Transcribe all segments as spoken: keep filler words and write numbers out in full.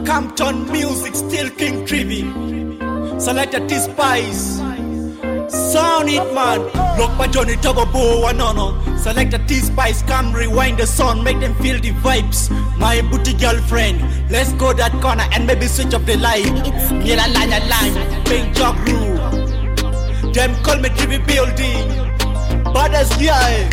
Campton Music, still King Trivi. Selector T-Spice. Sound it, man. Look by Johnny Tobobo, no, no. Select a T-Spice, come rewind the song, make them feel the vibes. My booty girlfriend, let's go that corner and maybe switch off the light. Mira line, line, pink jog rule. Them call me Trivi Building. Baddest guy.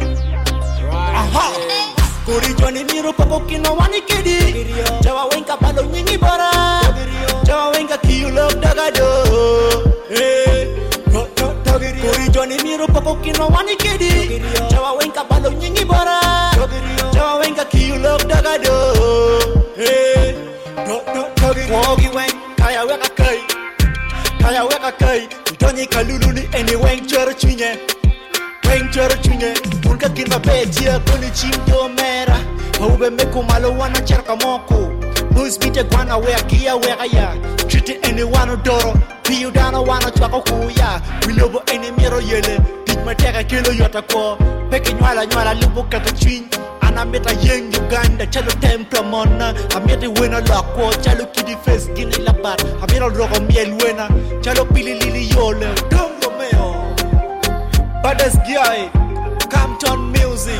Aha. Kuri Johnny Miro Papoki no one kidi. Jawa wenka palo nyingi bora. Jawa wenka kiyu love dagado. Hey. Kuri Johnny Miro Papoki no one kidi. Jawa wenka palo nyingi bora. Jawa wenka kiyu love dagado. Hey. Wogi wen kaya weka kai. Kaya weka kai. Johnny kalulu ni eni wen choro chinye. Wen choro chinye. Unka kinma betia kuni chimdo mera. Haube meku malo wana cherka moko. Who's bite guana wea kia wea ya. Treating anyone doro. Piu dana wana chwako kuya. Wilobo eni miro yele. Dik mateka kilo yota ko. Peke nywala nywala lupo kata chin. Anameta yeng Uganda. Chalo templa mona. Amete wena lakwo. Chalo kidi face gini labat. Amiro rogo miel wena. Chalo pili lili yole. Dongo meo. Baddest guy. Campton Music.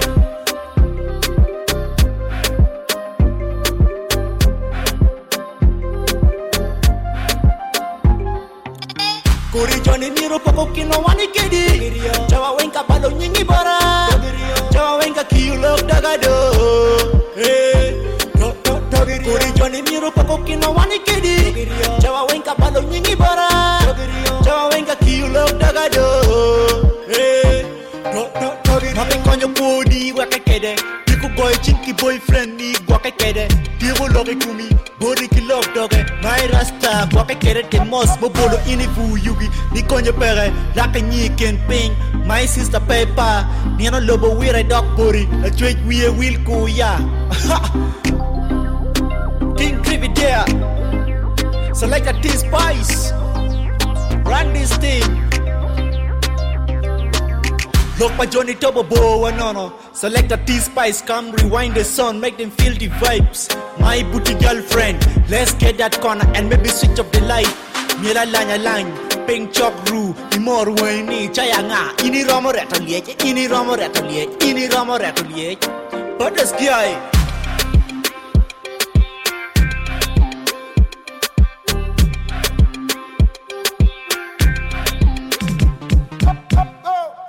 Kuri Johnny Miro Papoki no one kidi. Jawa wenka palo nyingi bora. Jawa wenka kiyu love dagado. Hey. Kuri Johnny Miro Papoki no one kidi. Jawa wenka palo nyingi bora. Jawa wenka kiyu love dagado. Hey. Mape konyo body waka kede. Piku boy chinky boyfriend ni waka kede. Divo loge kumi. Body ki love doge. My rasta waka kede te mos. Mobolo inifu yugi. Ni konyo pere. Laka nyi ken ping. My sister paper. Ni ano lobo wira dog body. A tweet we a will go ya. King Trivi there. Select a T-Spice. Run this thing. Look by Johnny Tobobo, no, no. Select a T-Spice, come rewind the song, make them feel the vibes. My booty girlfriend, let's get that corner and maybe switch off the light. Mira lanya line, pink chop roo, imor weni chayanga. Ini romo reto liye, ini romo reto liye, ini romo reto liye. Baddest guy.